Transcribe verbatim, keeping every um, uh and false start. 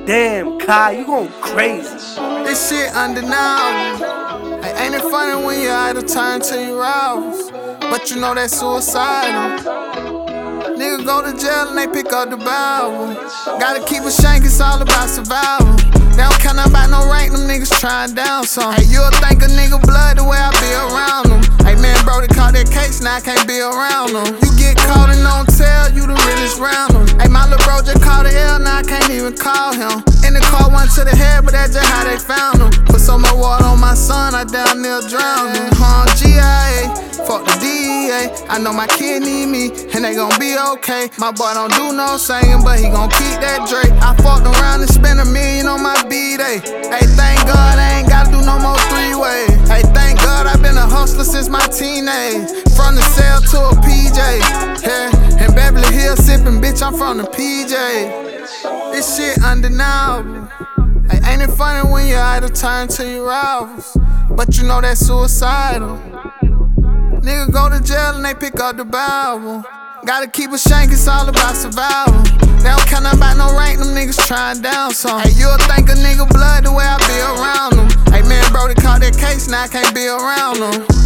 Damn, Kai, you going crazy. This shit undeniable. Hey, ain't it funny when your idol turn to your rivals? But you know that's suicidal. Niggas go to jail and they pick up the Bible. Gotta keep a shank, it's all about survival. They don't care nothing about no rank, them niggas tryin' down some. Hey, you'll think a nigga blood the way I be around them. Hey man, Brody caught that case, now I can't be around them. You get caught and don't tell, you the realest round them. Hey, my little bro just caught a L, now I can't even call him. In the car, one to the head, but that's just how they found him. Put so much water on my son, I damn near drowned him. Huh, G I A, fuck the D E A. I know my kid need me, and they gon' be okay. My boy don't do no singing, but he gon' keep that Drake. I fucked around and spent a million on my B-Day. Hey, thank God I ain't gotta do no more three-way. Hey, thank God I been a hustler since my teenage. From the cell to a P J. Yeah, in Beverly Hills sippin', bitch, I'm from the P J. This shit undeniable. Hey, ain't it funny when your idol turn to your rivals? But you know that's suicidal. Niggas go to jail and they pick up the Bible. Gotta keep a shank, it's all about survival. They don't care nothing about no rank, them niggas tryin' down some. Hey, you'll think a nigga blood the way I be around them. Hey man, Brody caught that case, now I can't be around them.